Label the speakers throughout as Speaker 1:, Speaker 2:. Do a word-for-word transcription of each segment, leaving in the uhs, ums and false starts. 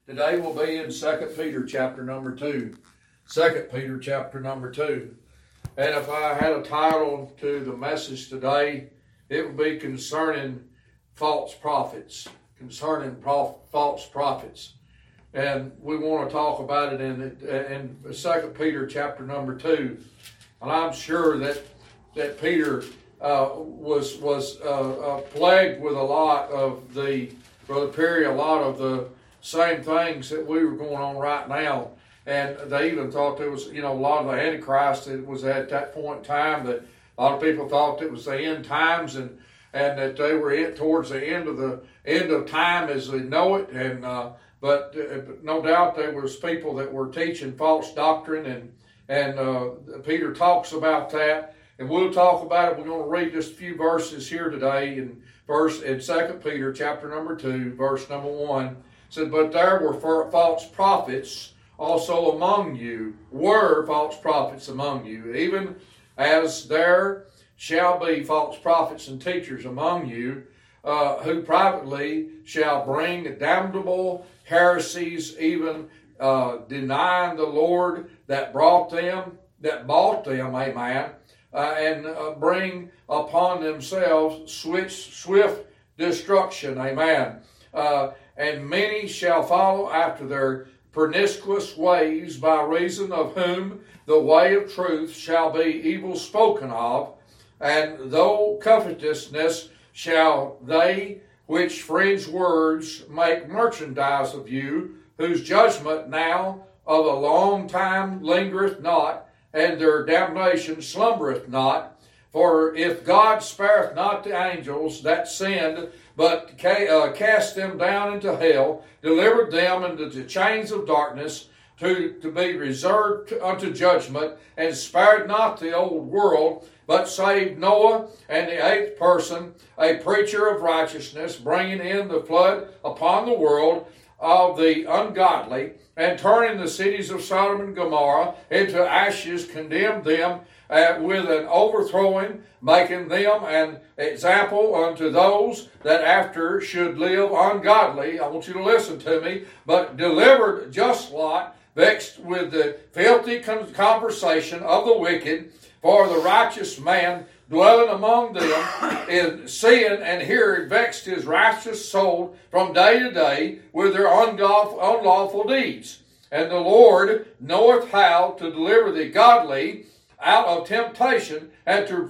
Speaker 1: Today we'll be in Second Peter chapter number two. Second Peter chapter number two. And if I had a title to the message today, it would be concerning false prophets. Concerning prof- false prophets. And we want to talk about it in, in Second Peter chapter number two. And I'm sure that, that Peter uh, was, was uh, uh, plagued with a lot of the, Brother Perry, a lot of the same things that we were going on right now. And they even thought there was, you know, a lot of the Antichrist that was at that point in time, that a lot of people thought it was the end times, and and that they were in, towards the end of the end of time as they know it. And uh, but, uh, but no doubt there was people that were teaching false doctrine, and and uh, Peter talks about that, and we'll talk about it. We're going to read just a few verses here today in verse in Second Peter chapter number two, verse number one. Said, but there were false prophets also among you, were false prophets among you, even as there shall be false prophets and teachers among you, uh, who privately shall bring damnable heresies, even uh, denying the Lord that brought them, that bought them, amen, uh, and uh, bring upon themselves swift, swift destruction, amen. Uh, And many shall follow after their pernicious ways, by reason of whom the way of truth shall be evil spoken of. And though covetousness shall they which fringe words make merchandise of you, whose judgment now of a long time lingereth not, and their damnation slumbereth not. For if God spareth not the angels that sinned, but cast them down into hell, delivered them into the chains of darkness, to, to be reserved unto judgment, and spared not the old world, but saved Noah and the eighth person, a preacher of righteousness, bringing in the flood upon the world of the ungodly, and turning the cities of Sodom and Gomorrah into ashes, condemned them uh, with an overthrowing, making them an example unto those that after should live ungodly. I want you to listen to me. But delivered just Lot, vexed with the filthy conversation of the wicked, for the righteous man dwelling among them in seeing and hearing vexed his righteous soul from day to day with their unlawful deeds. And the Lord knoweth how to deliver the godly out of temptation, and to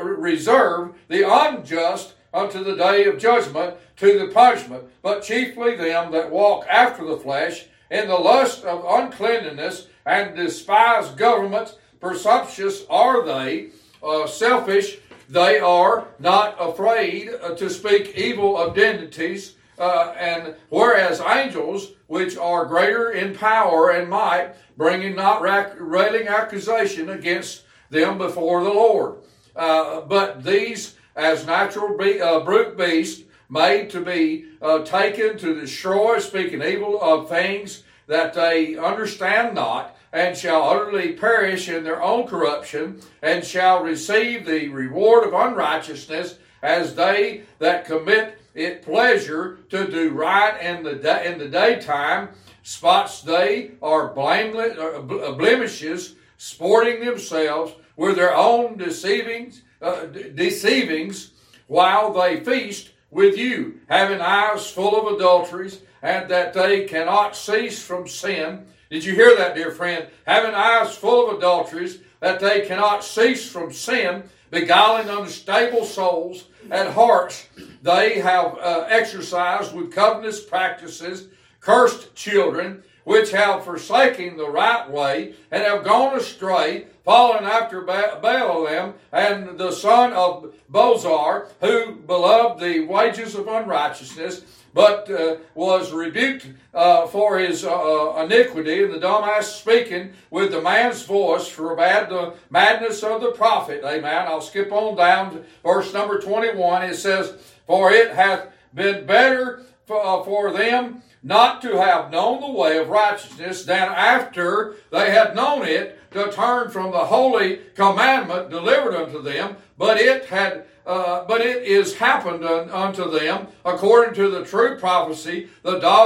Speaker 1: reserve the unjust unto the day of judgment, to the punishment, but chiefly them that walk after the flesh, in the lust of uncleanness, and despise governments. Presumptuous are they, uh, selfish they are, not afraid uh, to speak evil of dignities, uh, and whereas angels, which are greater in power and might, bringing not rac- railing accusation against them before the Lord. Uh, but these, as natural be- uh, brute beasts, made to be uh, taken to destroy, speaking evil of things that they understand not, and shall utterly perish in their own corruption, and shall receive the reward of unrighteousness, as they that commit it pleasure to do right in the da- in the daytime. Spots they are blameless, uh, blemishes, sporting themselves with their own deceivings, uh, de- deceivings, while they feast with you, having eyes full of adulteries, and that they cannot cease from sin. Did you hear that, dear friend? Having eyes full of adulteries, that they cannot cease from sin, beguiling unstable souls, and hearts they have uh, exercised with covetous practices, cursed children, which have forsaken the right way, and have gone astray, fallen after ba- Balaam and the son of Bozar, who beloved the wages of unrighteousness, but uh, was rebuked uh, for his uh, iniquity, and the dumbass speaking with the man's voice forbade the madness of the prophet. Amen. I'll skip on down to verse number twenty-one. It says, for it hath been better for, uh, for them not to have known the way of righteousness than after they had known it to turn from the holy commandment delivered unto them. But it had Uh, but it is happened un, unto them, according to the true prophecy, the dog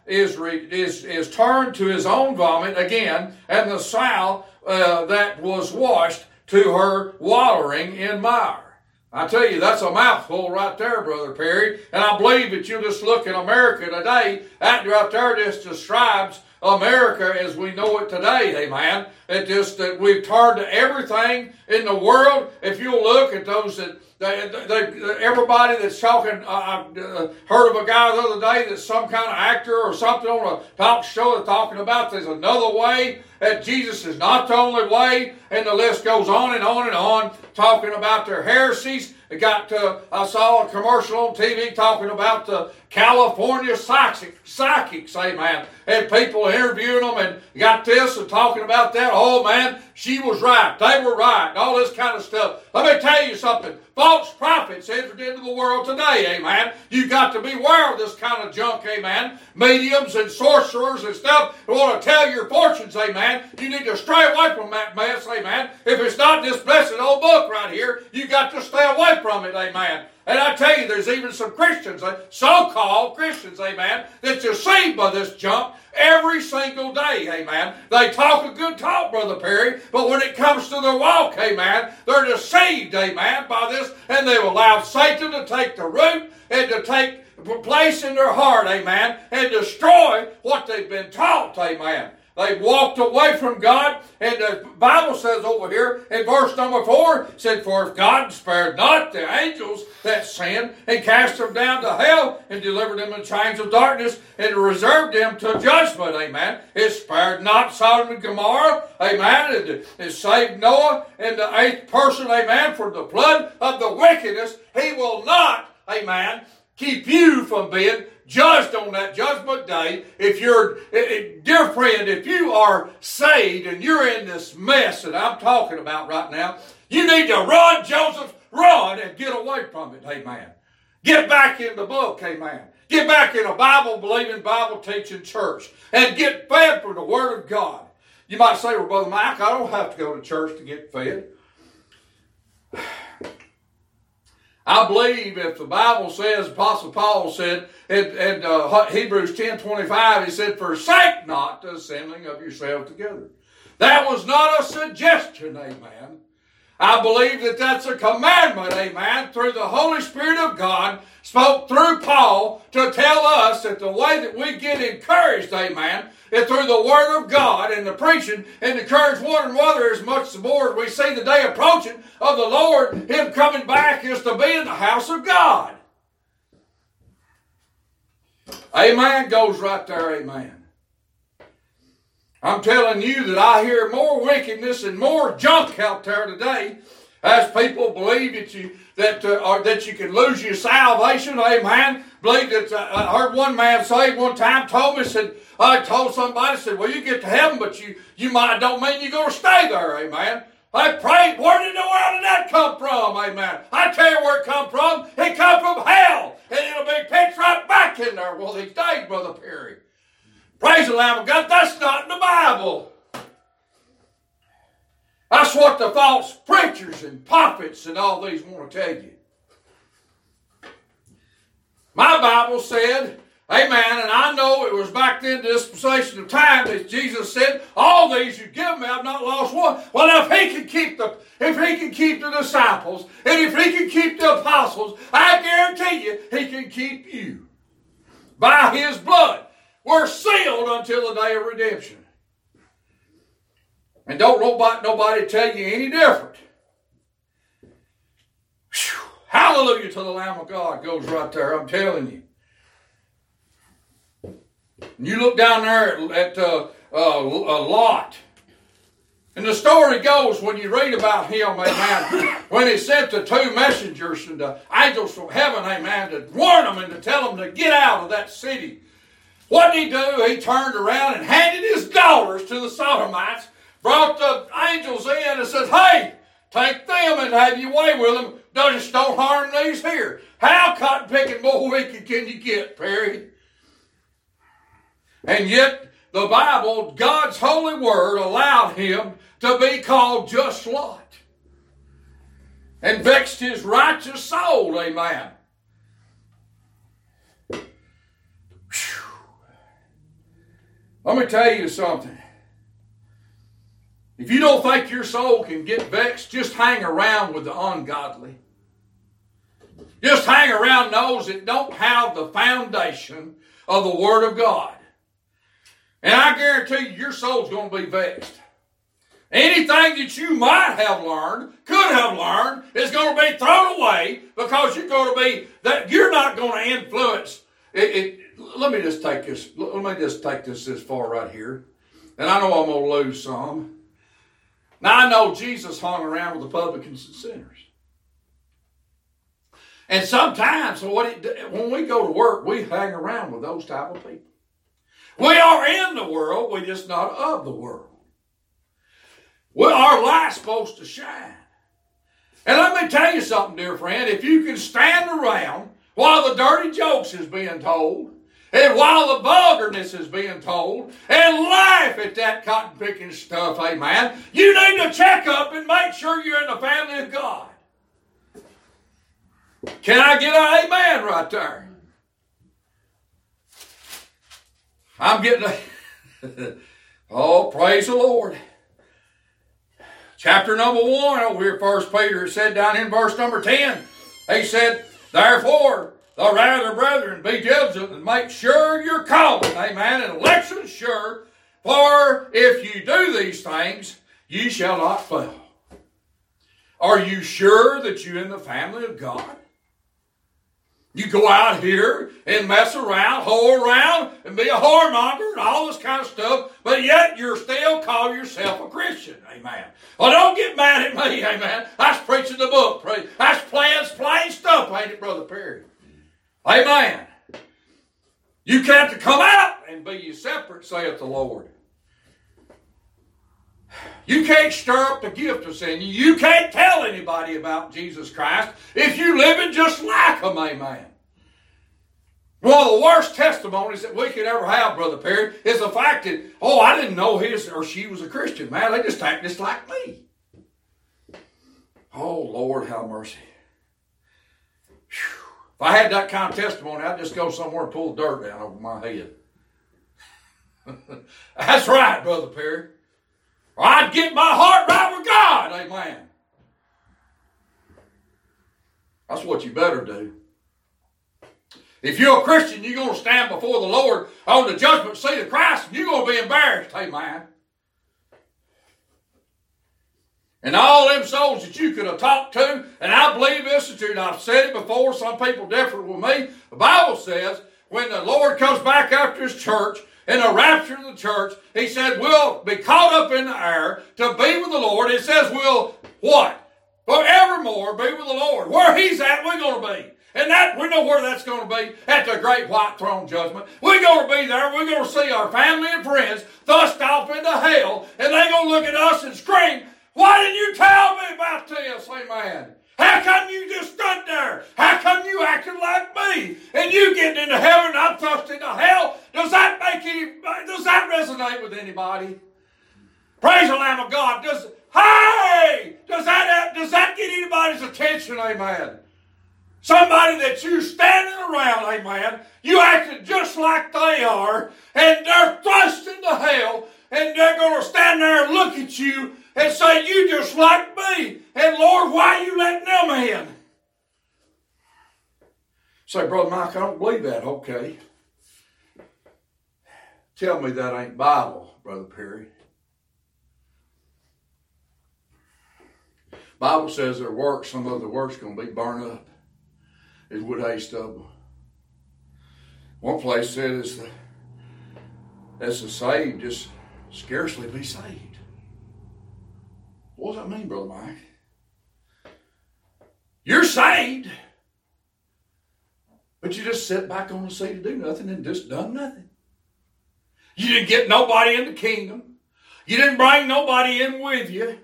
Speaker 1: is, re, is, is turned to his own vomit again, and the sow uh, that was washed to her wallowing in mire. I tell you, that's a mouthful right there, Brother Perry. And I believe that you just look at America today, that right there just describes America as we know it today, amen. It just that we've turned to everything in the world. If you'll look at those that They, they, everybody that's talking, uh, I uh, heard of a guy the other day that's some kind of actor or something on a talk show that's talking about there's another way, that Jesus is not the only way, and the list goes on and on and on, talking about their heresies. It got to, I saw a commercial on T V talking about the California psychic, psychics, amen, and people interviewing them and got this and talking about that. Oh man, she was right, they were right, and all this kind of stuff. Let me tell you something. False prophets entered into the world today, amen. You've got to beware of this kind of junk, amen. Mediums and sorcerers and stuff who want to tell your fortunes, amen. You need to stray away from that mess, amen. If it's not this blessed old book right here, you've got to stay away from it, amen. And I tell you, there's even some Christians, so-called Christians, amen, that's deceived by this junk every single day, amen. They talk a good talk, Brother Perry, but when it comes to their walk, amen, they're deceived, amen, by this, and they've allowed Satan to take the root and to take place in their heart, amen, and destroy what they've been taught, amen. They walked away from God, and the Bible says over here in verse number four, said, for if God spared not the angels that sinned, and cast them down to hell, and delivered them in chains of darkness, and reserved them to judgment, amen. It spared not Sodom and Gomorrah, amen. It, it saved Noah and the eighth person, amen, from the flood of the wickedness. He will not, amen, keep you from being judged on that judgment day. If you're, dear friend, if you are saved and you're in this mess that I'm talking about right now, you need to run, Joseph, run and get away from it, amen. Get back in the book, amen. Get back in a Bible-believing, Bible-teaching church and get fed from the Word of God. You might say, well, Brother Mike, I don't have to go to church to get fed. I believe if the Bible says, Apostle Paul said in, in uh, Hebrews ten twenty-five, he said, forsake not the assembling of yourselves together. That was not a suggestion, amen. I believe that that's a commandment, amen, through the Holy Spirit of God, spoke through Paul to tell us that the way that we get encouraged, amen, is through the Word of God and the preaching and encourage one another as much the more as we see the day approaching of the Lord, Him coming back, is to be in the house of God. Amen goes right there, amen. I'm telling you that I hear more wickedness and more junk out there today as people believe that you that uh, or that you can lose your salvation, amen. Believe that uh, I heard one man say one time, told me, said, I told somebody, said, well, you get to heaven, but you you might don't mean you're going to stay there, amen. I prayed, where did the world did that come from, amen? I tell you where it come from. It come from hell, and it'll be pitched right back in there one of these days, Brother Perry. Praise the Lamb of God. That's not in the Bible. That's what the false preachers and prophets and all these want to tell you. My Bible said, amen, and I know it was back then the dispensation of time that Jesus said, all these you give me, I've not lost one. Well, if he can keep the if he can keep the disciples, and if he can keep the apostles, I guarantee you he can keep you. By his blood. We're sealed until the day of redemption. And don't nobody, nobody tell you any different. Whew. Hallelujah to the Lamb of God goes right there, I'm telling you. And you look down there at, at uh, uh, Lot. And the story goes, when you read about him, amen, when he sent the two messengers and the angels from heaven, amen, to warn them and to tell them to get out of that city. What did he do? He turned around and handed his daughters to the Sodomites, brought the angels in and said, hey, take them and have your way with them. Just don't harm these here. How cotton-picking more wicked can you get, Perry? And yet, the Bible, God's holy word, allowed him to be called just Lot. And vexed his righteous soul, amen. Let me tell you something. If you don't think your soul can get vexed, just hang around with the ungodly. Just hang around those that don't have the foundation of the Word of God. And I guarantee you, your soul's going to be vexed. Anything that you might have learned, could have learned, is going to be thrown away because you're going to be, that you're not going to influence. It, it, let me just take this, let me just take this this far right here. And I know I'm going to lose some. Now I know Jesus hung around with the publicans and sinners. And sometimes what it, when we go to work, we hang around with those type of people. We are in the world, we're just not of the world. Well, our light's supposed to shine. And let me tell you something, dear friend. If you can stand around while the dirty jokes is being told, and while the vulgarness is being told, and laugh at that cotton picking stuff, amen, you need to check up and make sure you're in the family of God. Can I get an amen right there? I'm getting a... Oh, praise the Lord. Chapter number one over here, First Peter, it said down in verse number ten, he said, therefore, the rather, brethren, be diligent and make sure you're calling, amen, and election is sure, for if you do these things, you shall not fail. Are you sure that you're in the family of God? You go out here and mess around, whore around, and be a whoremonger and all this kind of stuff, but yet you're still call yourself a Christian. Amen. Well, don't get mad at me, amen. That's preaching the book. That's plain, plain stuff, ain't it, Brother Perry? Amen. You got to come out and be ye separate, saith the Lord. You can't stir up the gift of sin. You can't tell anybody about Jesus Christ if you're living just like them, amen. One of the worst testimonies that we could ever have, Brother Perry, is the fact that, oh, I didn't know his or she was a Christian. Man, they just act just like me. Oh, Lord, have mercy. Whew. If I had that kind of testimony, I'd just go somewhere and pull the dirt down over my head. That's right, Brother Perry. Or I'd get my heart right with God, amen. That's what you better do. If you're a Christian, you're going to stand before the Lord on the judgment seat of Christ, and you're going to be embarrassed, amen. And all them souls that you could have talked to, and I believe this is true, and I've said it before, some people differ with me. The Bible says when the Lord comes back after his church, in the rapture of the church, he said we'll be caught up in the air to be with the Lord. It says we'll, what? Forevermore be with the Lord. Where he's at, we're going to be. And that we know where that's going to be, at the great white throne judgment. We're going to be there. We're going to see our family and friends thrust off into hell, and they're going to look at us and scream, why didn't you tell me about this? Amen. How come you just stood there? How come you acted like me? And you getting into heaven and I'm thrust into hell? Does that make any, does that resonate with anybody? Praise the Lamb of God. Does, hey! Does that, does that get anybody's attention? Amen. Somebody that you standing around, amen, you acted just like they are, and they're thrust into hell, and they're going to stand there and look at you and say, you just like me. And Lord, why are you letting them in? Say, Brother Mike, I don't believe that. Okay. Tell me that ain't Bible, Brother Perry. Bible says their works, some of the works going to be burned up as wood, hay, stubble. One place says that as the saved just scarcely be saved. What does that mean, Brother Mike? You're saved, but you just sit back on the seat and do nothing and just done nothing. You didn't get nobody in the kingdom. You didn't bring nobody in with you.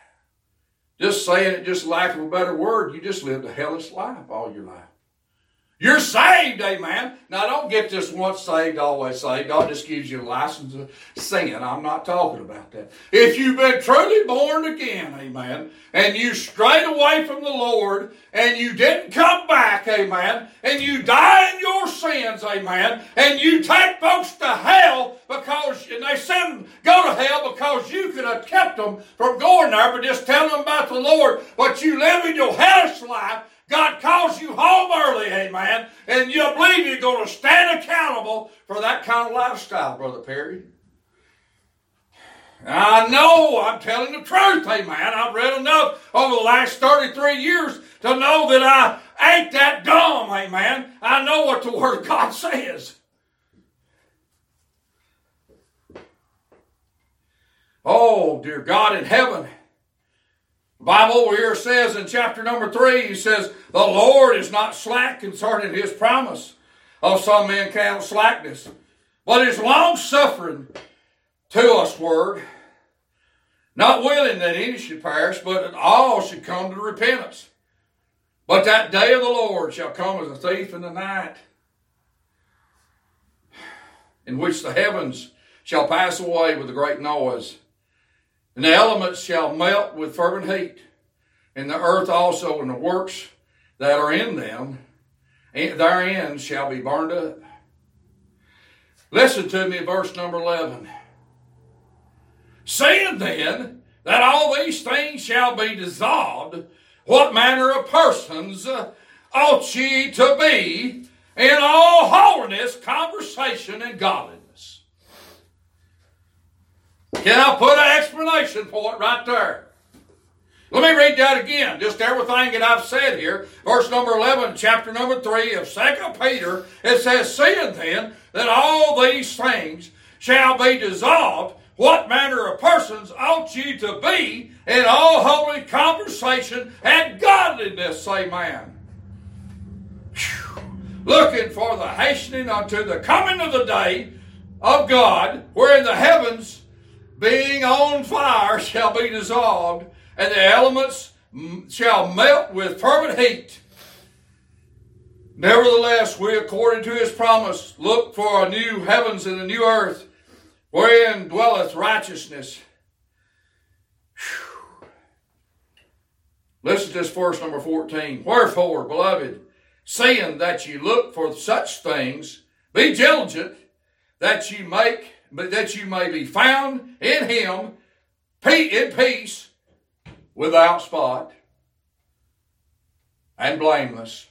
Speaker 1: Just saying it, just lack of a better word, you just lived a hellish life all your life. You're saved, amen. Now, don't get this once saved, always saved. God just gives you a license to sin. I'm not talking about that. If you've been truly born again, amen, and you strayed away from the Lord, and you didn't come back, amen, and you die in your sins, amen, and you take folks to hell because, and they send them, go to hell because you could have kept them from going there, but just telling them about the Lord, but you live in your hellish life. God calls you home early, amen, and you believe you're going to stand accountable for that kind of lifestyle, Brother Perry. And I know I'm telling the truth, amen. I've read enough over the last thirty-three years to know that I ain't that dumb, amen. I know what the Word of God says. Oh, dear God in heaven. The Bible over here says in chapter number three, he says, the Lord is not slack concerning his promise, of some men count slackness, but is long-suffering to us word, not willing that any should perish, but that all should come to repentance. But that day of the Lord shall come as a thief in the night, in which the heavens shall pass away with a great noise, and the elements shall melt with fervent heat, and the earth also and the works that are in them, and therein shall be burned up. Listen to me, verse number eleven. Seeing then that all these things shall be dissolved, what manner of persons ought ye to be in all holiness, conversation, and godliness? Can I put an explanation for it right there? Let me read that again. Just everything that I've said here. Verse number eleven, chapter number three of Second Peter. It says, seeing then that all these things shall be dissolved, what manner of persons ought ye to be in all holy conversation and godliness? Amen. Whew. Looking for the hastening unto the coming of the day of God, wherein the heavens being on fire shall be dissolved, and the elements shall melt with fervent heat. Nevertheless, we, according to his promise, look for a new heavens and a new earth, wherein dwelleth righteousness. Whew. Listen to this verse number fourteen. Wherefore, beloved, seeing that ye look for such things, be diligent that ye make but that you may be found in him in peace, without spot, and blameless.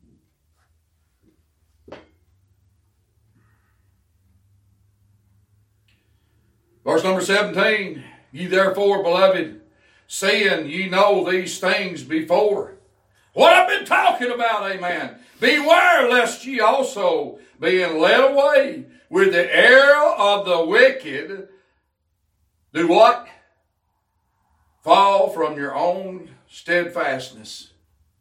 Speaker 1: Verse number seventeen, ye therefore, beloved, seeing ye know these things before. What I've been talking about, amen. Beware lest ye also, being led away with the error of the wicked, do what? Fall from your own steadfastness.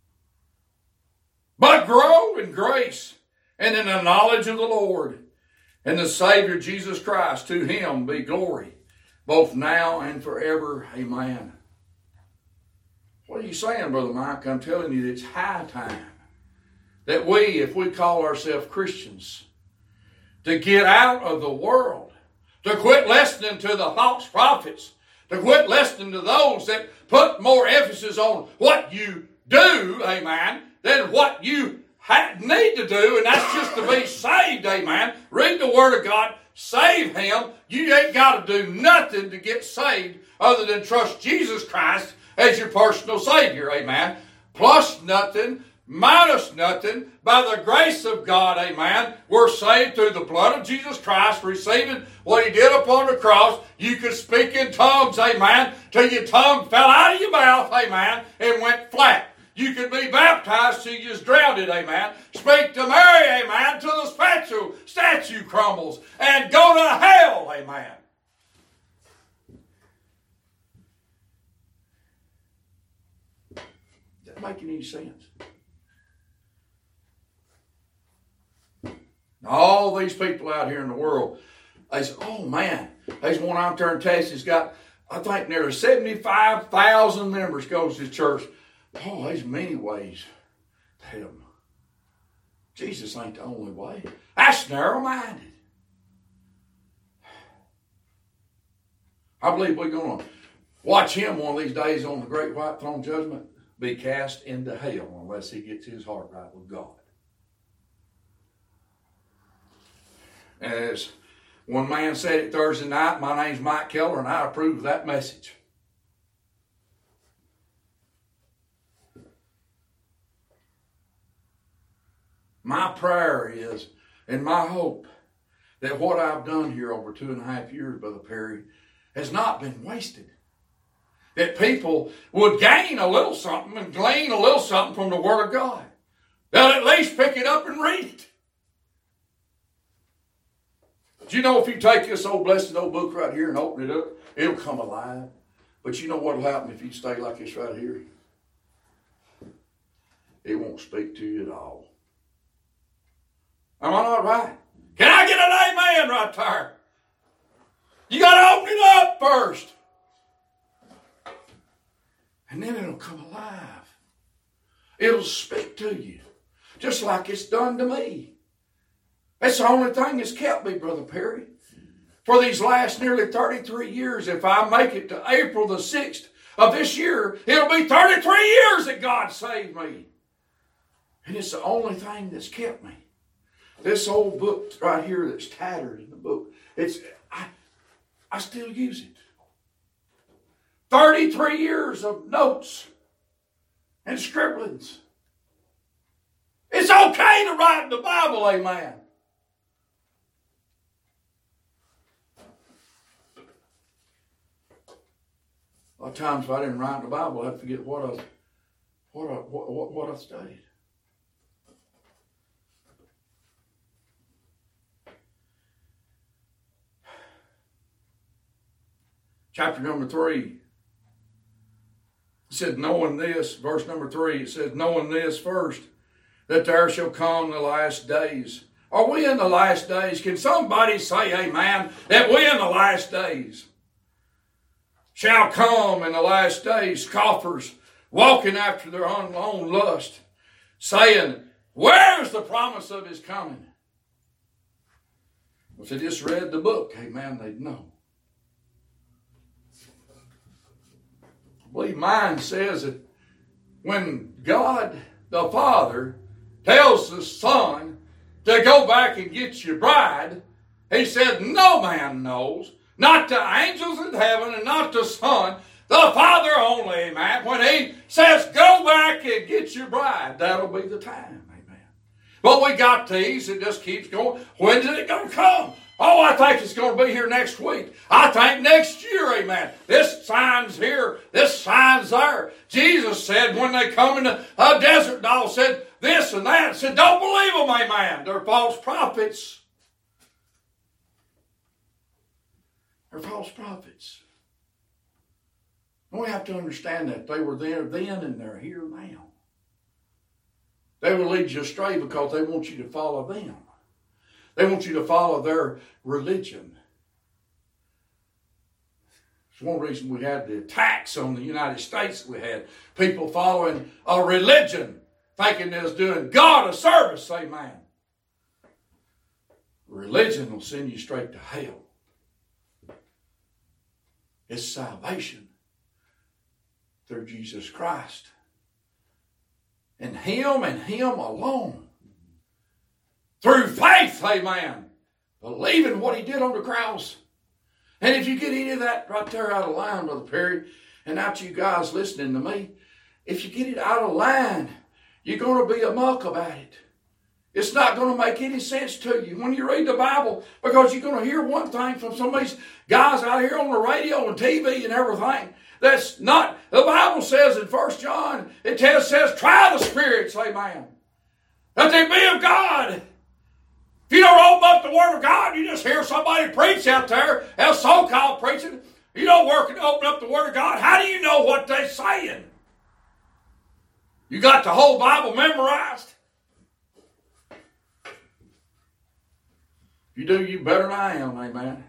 Speaker 1: But grow in grace and in the knowledge of the Lord and the Savior Jesus Christ. To him be glory, both now and forever. Amen. What are you saying, Brother Mike? I'm telling you, it's high time that we, if we call ourselves Christians, to get out of the world, to quit listening to the false prophets, to quit listening to those that put more emphasis on what you do, amen, than what you ha- need to do, and that's just to be saved, amen. Read the Word of God, save him. You ain't got to do nothing to get saved other than trust Jesus Christ as your personal Savior, amen. Plus nothing, minus nothing, by the grace of God, amen. We're saved through the blood of Jesus Christ, receiving what he did upon the cross. You could speak in tongues, amen, till your tongue fell out of your mouth, amen, and went flat. You could be baptized till you just drowned it, amen. Speak to Mary, amen, till the statue, statue crumbles, and go to hell, amen. Does that make any sense? All these people out here in the world, they say, oh man, there's one out there in Texas got, I think nearly seventy-five thousand members goes to church. Oh, there's many ways to heaven. Jesus ain't the only way. That's narrow-minded. I believe we're going to watch him one of these days on the great white throne judgment be cast into hell unless he gets his heart right with God. As one man said it Thursday night, my name's Mike Keller, and I approve of that message. My prayer is, and my hope, that what I've done here over two and a half years, Brother Perry, has not been wasted. That people would gain a little something and glean a little something from the Word of God. They'll at least pick it up and read it. Do you know if you take this old blessed old book right here and open it up, it'll come alive. But you know what will happen if you stay like this right here? It won't speak to you at all. Am I not right? Can I get an amen right there? You got to open it up first. And then it'll come alive. It'll speak to you. Just like it's done to me. That's the only thing that's kept me, Brother Perry. For these last nearly thirty-three years, if I make it to April the sixth of this year, it'll be thirty-three years that God saved me. And it's the only thing that's kept me. This old book right here that's tattered in the book, it's I, I still use it. thirty-three years of notes and scribblings. It's okay to write in the Bible, amen. A lot of times if I didn't write the Bible, I'd forget what I, what I, what, what I studied. Chapter number three. It says, knowing this, verse number three, it says, knowing this first, that there shall come the last days. Are we in the last days? Can somebody say, amen, that we in the last days? Shall come in the last days scoffers, walking after their own lust, saying, where's the promise of his coming? If they just read the book, amen, they'd know. I believe mine says that when God the Father tells the Son to go back and get your bride, he said, no man knows, not the angels in heaven and not the Son, the Father only, amen. When he says, go back and get your bride, that'll be the time, amen. But we got these, it just keeps going. When's it going to come? Oh, I think it's going to be here next week. I think next year, amen. This sign's here, this sign's there. Jesus said when they come into a desert, dog said this and that. Said, don't believe them, amen. They're false prophets. They're false prophets. And we have to understand that. They were there then and they're here now. They will lead you astray because they want you to follow them. They want you to follow their religion. It's one reason we had the attacks on the United States that we had. People following a religion, thinking they was doing God a service, amen. Religion will send you straight to hell. It's salvation through Jesus Christ. And Him and Him alone. Through faith, amen. Believing what He did on the cross. And if you get any of that right there out of line, Brother Perry, and out you guys listening to me, if you get it out of line, you're going to be a muck about it. It's not going to make any sense to you when you read the Bible, because you're going to hear one thing from some of these guys out here on the radio and T V and everything. That's not, the Bible says in First John, it tells, says, try the spirits, amen. That they be of God. If you don't open up the Word of God, you just hear somebody preach out there, else so-called preaching. You don't work and open up the Word of God. How do you know what they're saying? You got the whole Bible memorized? If you do, you better than I am, amen.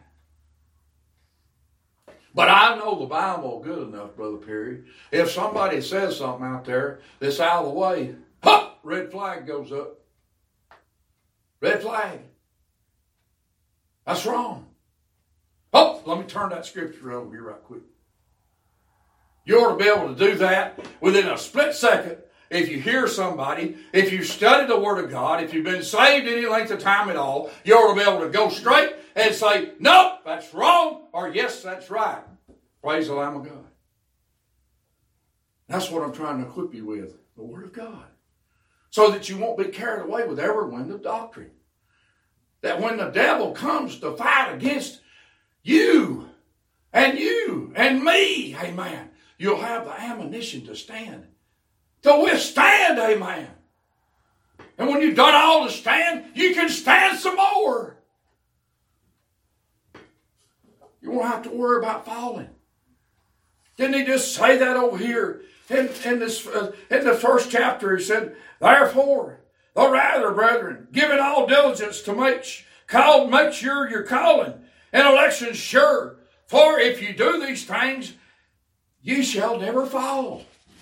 Speaker 1: But I know the Bible good enough, Brother Perry. If somebody says something out there that's out of the way, huh, red flag goes up. Red flag. That's wrong. Oh, let me turn that scripture over here right quick. You ought to be able to do that within a split second. If you hear somebody, if you've studied the Word of God, if you've been saved any length of time at all, you ought to be able to go straight and say, no, that's wrong, or yes, that's right. Praise the Lamb of God. That's what I'm trying to equip you with, the Word of God. So that you won't be carried away with every wind of doctrine. That when the devil comes to fight against you and you and me, amen, you'll have the ammunition to stand. To withstand, amen. And when you've done all to stand, you can stand some more. You won't have to worry about falling. Didn't he just say that over here in, in, this, uh, in the first chapter? He said, therefore, the rather, brethren, give it all diligence to make, call, make sure your calling and election sure. For if you do these things, you shall never fall.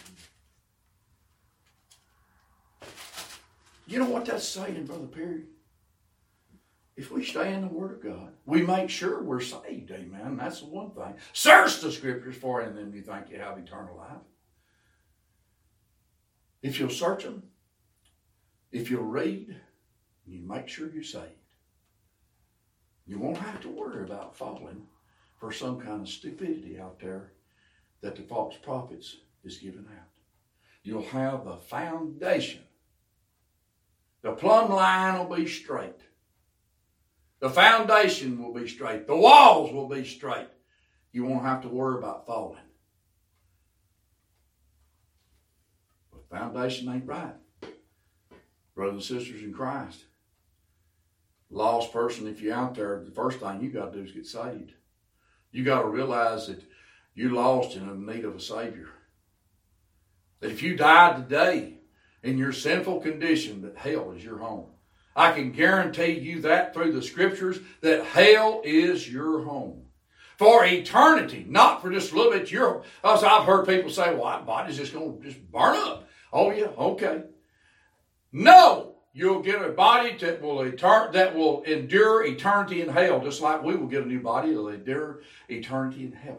Speaker 1: You know what that's saying, Brother Perry? If we stay in the Word of God, we make sure we're saved, amen. That's the one thing. Search the Scriptures for in them you think you have eternal life. If you'll search them, if you'll read, you make sure you're saved. You won't have to worry about falling for some kind of stupidity out there that the false prophets is giving out. You'll have the foundation. The plumb line will be straight. The foundation will be straight. The walls will be straight. You won't have to worry about falling. But the foundation ain't right. Brothers and sisters in Christ, lost person, if you're out there, the first thing you got to do is get saved. You got to realize that you're lost and in need of a Savior. That if you died today in your sinful condition, that hell is your home. I can guarantee you that through the Scriptures, that hell is your home. For eternity, not for just a little bit. Your, as I've heard people say, well, my body's just going to just burn up. Oh yeah, okay. No, you'll get a body that will, etern- that will endure eternity in hell, just like we will get a new body that will endure eternity in heaven.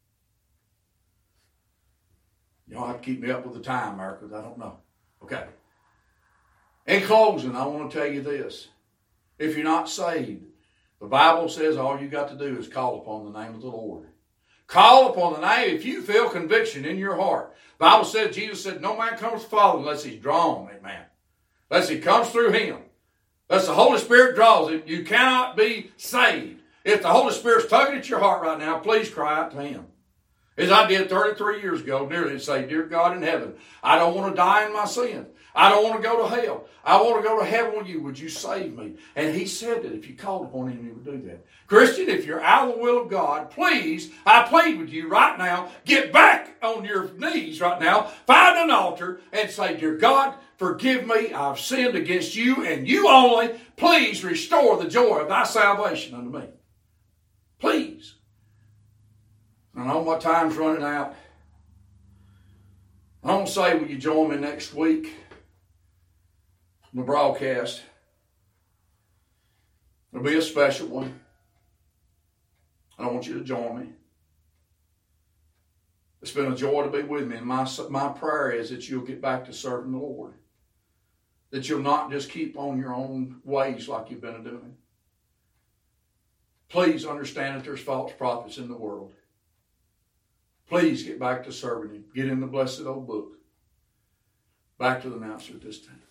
Speaker 1: Y'all have to keep me up with the time, Eric, because I don't know. Okay. In closing, I want to tell you this. If you're not saved, the Bible says all you got to do is call upon the name of the Lord. Call upon the name. If you feel conviction in your heart, the Bible said, Jesus said, no man comes to Father unless he's drawn, amen. Unless he comes through him. Unless the Holy Spirit draws him, you cannot be saved. If the Holy Spirit's tugging at your heart right now, please cry out to him. As I did thirty-three years ago, nearly to say, dear God in heaven, I don't want to die in my sin. I don't want to go to hell. I want to go to heaven with you. Would you save me? And he said that if you called upon him, he would do that. Christian, if you're out of the will of God, please, I plead with you right now, get back on your knees right now, find an altar, and say, dear God, forgive me. I've sinned against you and you only. Please restore the joy of thy salvation unto me. Please. I know my time's running out. I don't say, will you join me next week? The broadcast. It'll be a special one. I want you to join me. It's been a joy to be with me. And my, my prayer is that you'll get back to serving the Lord. That you'll not just keep on your own ways like you've been doing. Please understand that there's false prophets in the world. Please get back to serving him. Get in the blessed old book. Back to the announcer at this time.